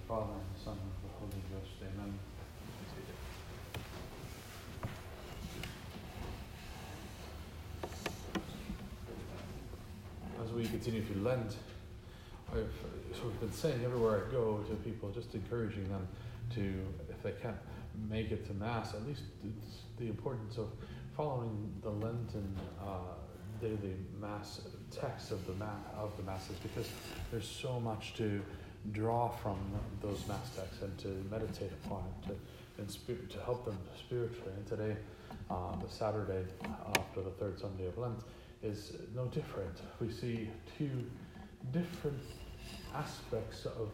Father, and the Son, and the Holy Ghost. Amen. As we continue through Lent, I've sort of been saying everywhere I go to people, just encouraging them to, if they can't make it to Mass, at least it's the importance of following the Lenten daily Mass text of the Masses, because there's so much to draw from those Mass texts and to meditate upon, to help them spiritually. And today, the Saturday after the third Sunday of Lent, is no different. We see two different aspects of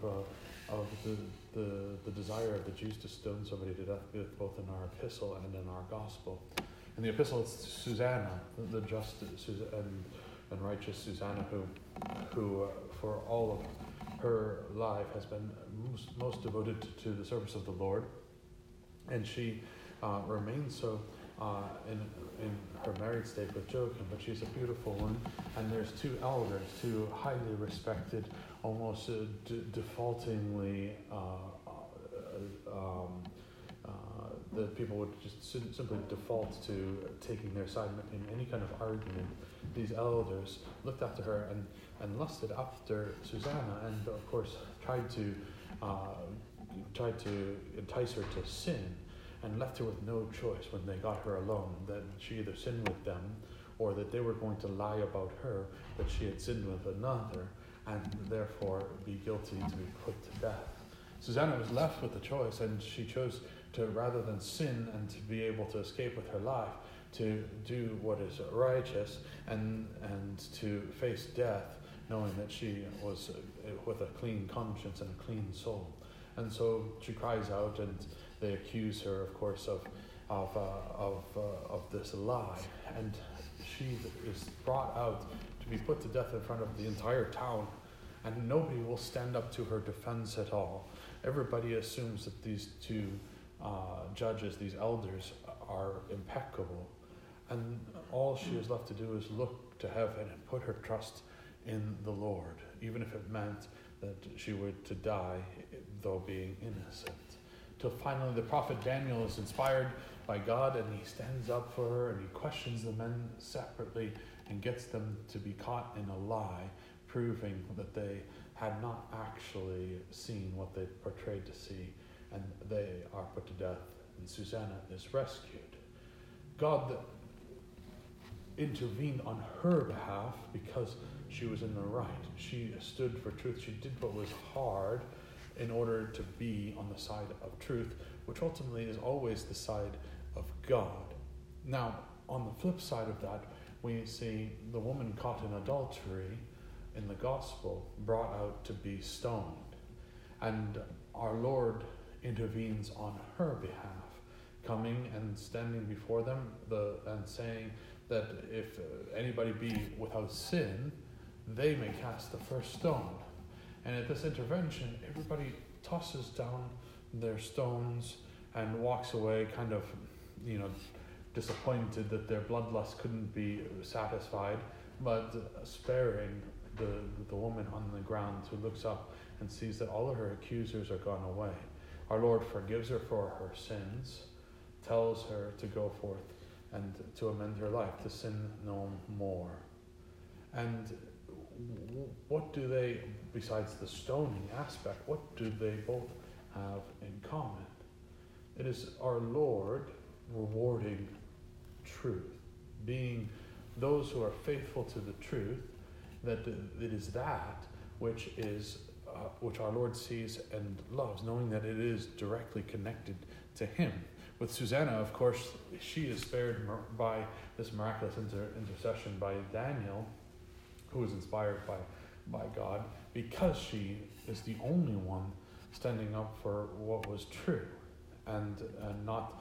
the desire of the Jews to stone somebody to death, both in our epistle and in our gospel. In the epistle, it's Susanna, the just and righteous Susanna, who for all of her life has been most devoted to the service of the Lord, and she remains so in her married state with Joachim, but she's a beautiful woman. And there's two elders, two highly respected, almost defaultingly, that people would just simply default to taking their side in any kind of argument. These elders looked after her and lusted after Susanna, and of course tried to entice her to sin, and left her with no choice when they got her alone, that she either sinned with them or that they were going to lie about her, that she had sinned with another, and therefore be guilty to be put to death. Susanna was left with the choice, and she chose to, rather than sin and to be able to escape with her life, to do what is righteous and to face death, knowing that she was with a clean conscience and a clean soul. And so she cries out, and they accuse her, of course, of this lie, and she is brought out to be put to death in front of the entire town, and nobody will stand up to her defense at all. Everybody assumes that these two judges, these elders, are impeccable, and all she is left to do is look to heaven and put her trust in the Lord, even if it meant that she were to die, though being innocent. Till finally the prophet Daniel is inspired by God, and he stands up for her and he questions the men separately and gets them to be caught in a lie, proving that they had not actually seen what they portrayed to see, and they are put to death, and Susanna is rescued. God intervened on her behalf because she was in the right. She stood for truth. She did what was hard in order to be on the side of truth, which ultimately is always the side of God. Now, on the flip side of that, we see the woman caught in adultery in the gospel brought out to be stoned. And our Lord intervenes on her behalf, coming and standing before them and saying that if anybody be without sin, they may cast the first stone. And at this intervention, everybody tosses down their stones and walks away kind of, disappointed that their bloodlust couldn't be satisfied, but sparing the woman on the ground, who looks up and sees that all of her accusers are gone away. Our Lord forgives her for her sins, tells her to go forth and to amend her life, to sin no more. And what do they, besides the stoning aspect, what do they both have in common? It is our Lord rewarding truth, being those who are faithful to the truth, that it is that which our Lord sees and loves, knowing that it is directly connected to Him. With Susanna, of course, she is spared by this miraculous intercession by Daniel, who is inspired by God, because she is the only one standing up for what was true, and not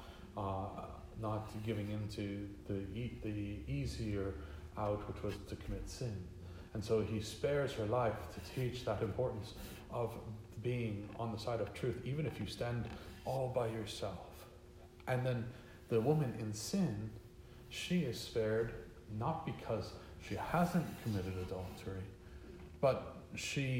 giving into the easier out, which was to commit sin. And so he spares her life to teach that importance of being on the side of truth, even if you stand all by yourself. And then the woman in sin, she is spared not because she hasn't committed adultery, but she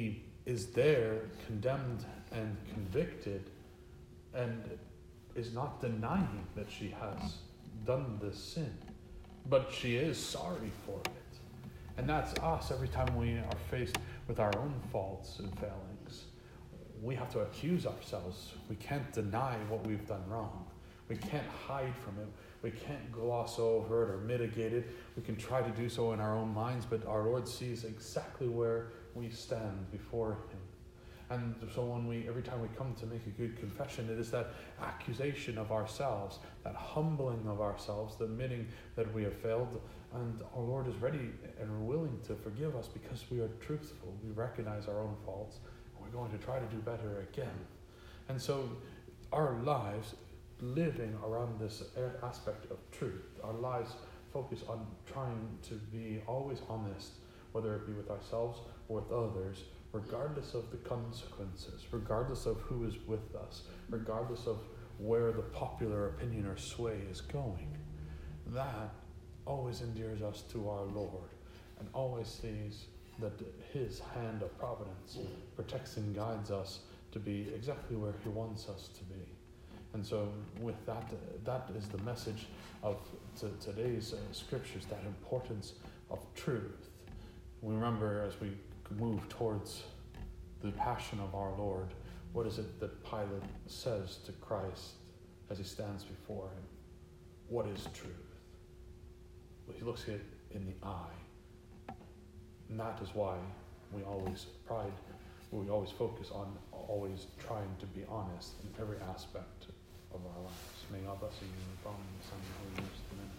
is there condemned and convicted and is not denying that she has done this sin, but she is sorry for it. And that's us every time we are faced with our own faults and failings. We have to accuse ourselves. We can't deny what we've done wrong. We can't hide from it. We can't gloss over it or mitigate it. We can try to do so in our own minds, but our Lord sees exactly where we stand before Him. And so every time we come to make a good confession, it is that accusation of ourselves, that humbling of ourselves, the admitting that we have failed, and our Lord is ready and willing to forgive us because we are truthful. We recognize our own faults, and we're going to try to do better again. And so our lives, living around this aspect of truth, our lives focus on trying to be always honest, whether it be with ourselves or with others, regardless of the consequences, regardless of who is with us, regardless of where the popular opinion or sway is going. That always endears us to our Lord and always sees that His hand of providence protects and guides us to be exactly where He wants us to be. And so with that, that is the message of today's scriptures, that importance of truth. We remember as we move towards the passion of our Lord, what is it that Pilate says to Christ as he stands before him? What is truth? Well, he looks it in the eye. And that is why we always focus on always trying to be honest in every aspect of our lives. May God bless you in the Father, and the Son, and the Holy Spirit.